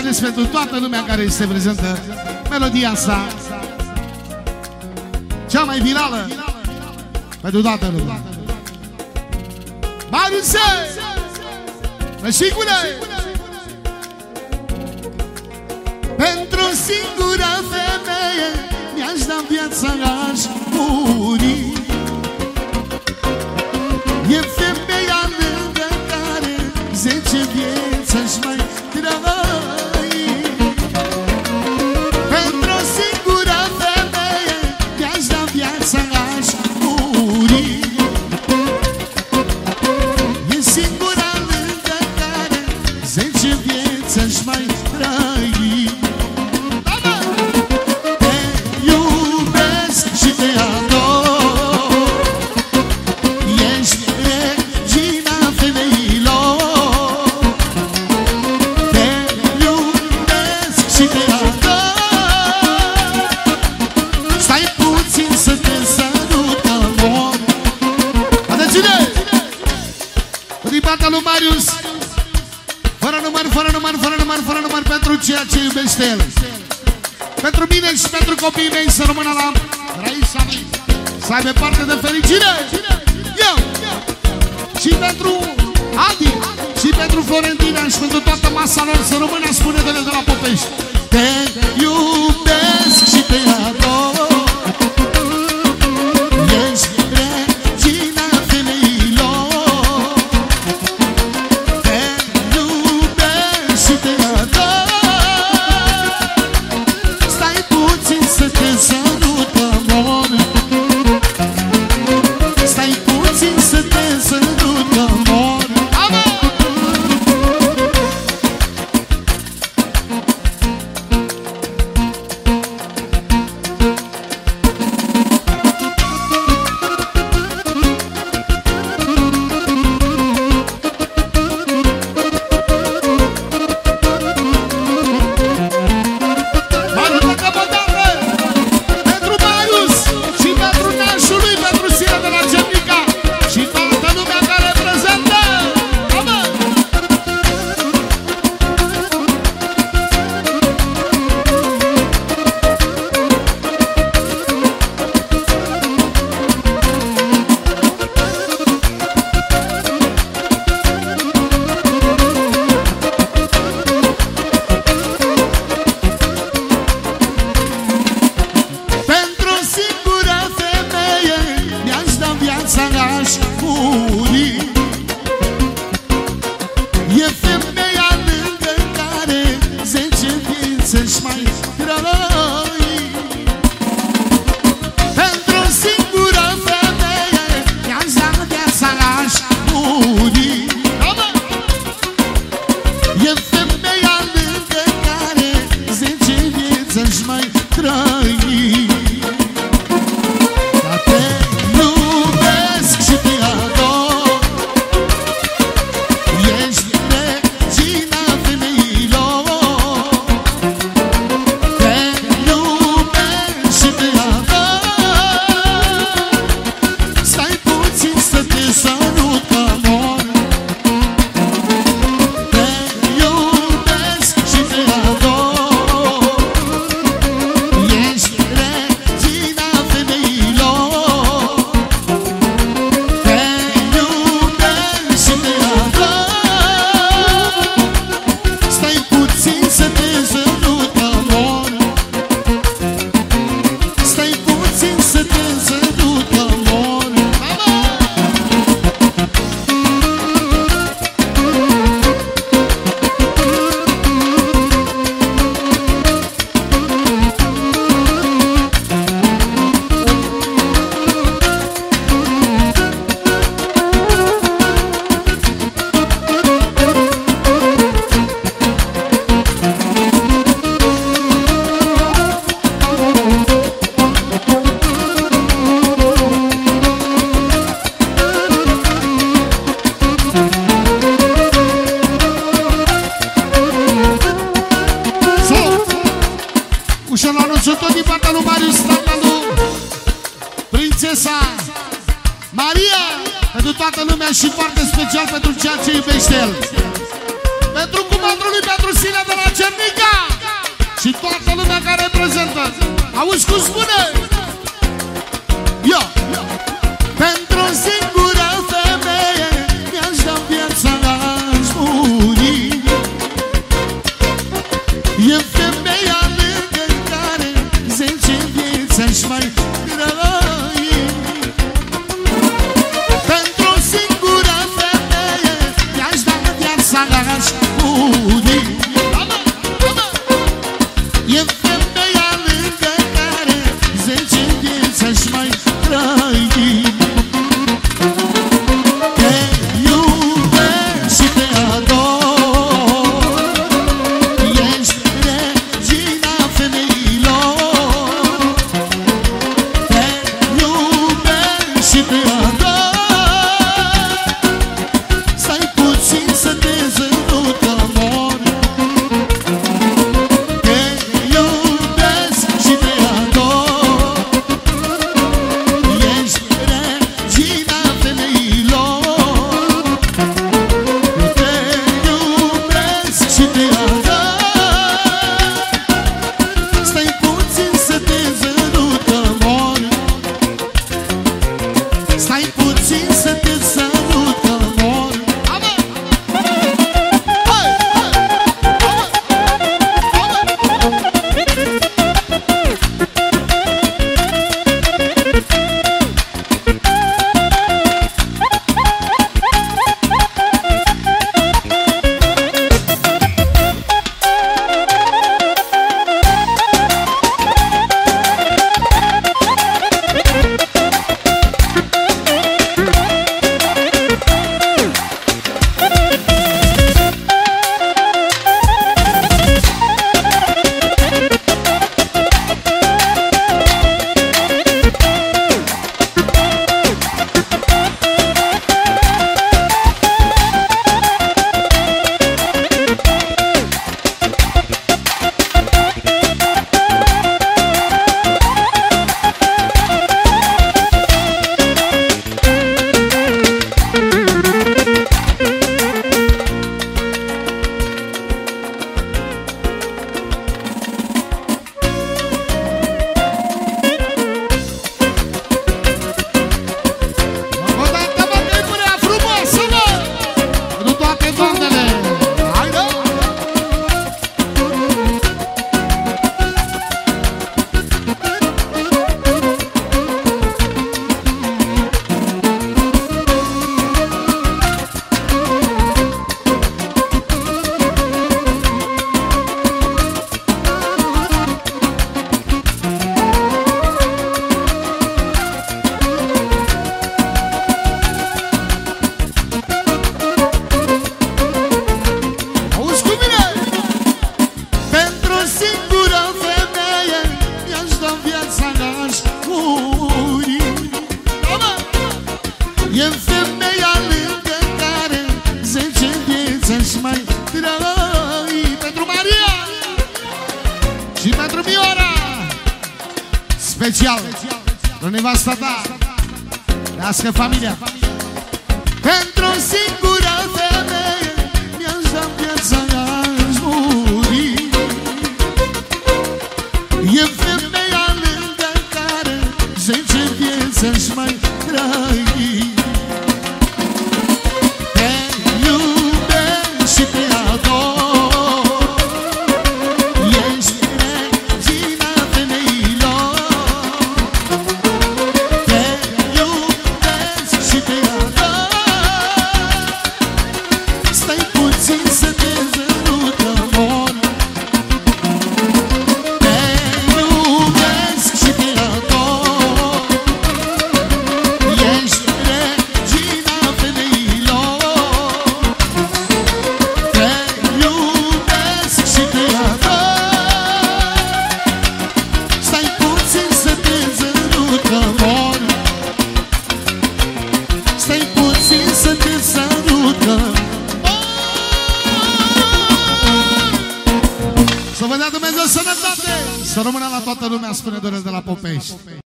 ales pentru toată lumea care se prezentă melodia asta, cea mai virală pentru toată lumea. Mariuse! Rășicule! Pentru o singură femeie mi-aș da viața, aș muri. E femeia lângă care 10 vieți aș mai trăi. Pentru o singură femeie mi-aș da viața, aș muri. E singura lângă care 10 vieți aș mai trăi. Te iubesc și te ador. Ești regina femeilor. Te iubesc și te ador. Stai puțin să te sărut, amor. Atențiune! Din partea lui Marius, fără număr, fără număr, fără număr, fără număr, pentru ceea ce iubește el. Pentru mine și pentru copiii mei să rămână la Raisa mea, să aibă parte de fericire. Eu! Și pentru Adi, și pentru Florentina, și pentru toată masa lor să rămână spune-tele de la Popești. Te iubesc și te ador. Ești regina femeilor. Te iubesc și te ador. Stai puțin să te sărut, amor. Stai puțin să te sărut, amor. Maria, pentru toată lumea și foarte special pentru ceea ce iubește el. Pentru comandului pentru sine de la Cernica și toată lumea care reprezintă. Auzi cum spune? Ia! Pentru o singură femeie mi-aș da viața, aș muri. E femeia lângă care 10 vieți aș mai trăi. Pentru o singură femeie mi-aș da viața, aș muri. E femeia lângă care 10 vieți aș mai trăi. Te iubesc și te ador, ești regina femeilor. Te iubesc și te ador, stai puțin să te zădut că mor. Te iubesc și te ador, ești regina femeilor. Te iubesc și te ador, stai puțin să te zădut că mor. Stai puțin să te zădut că mor. E femeia lângă care 10 vieți aș mai trăi. Pentru Maria și pentru Miora, special pentru nevasta ta, trească familia. Pentru o singură femeie mi-aș da viața, aș muri. E femeia lângă care 10 vieți aș mai trăi. Să vă dea Dumnezeu sănătate! Să rămână la toată lumea, spune Doresc de la Popești.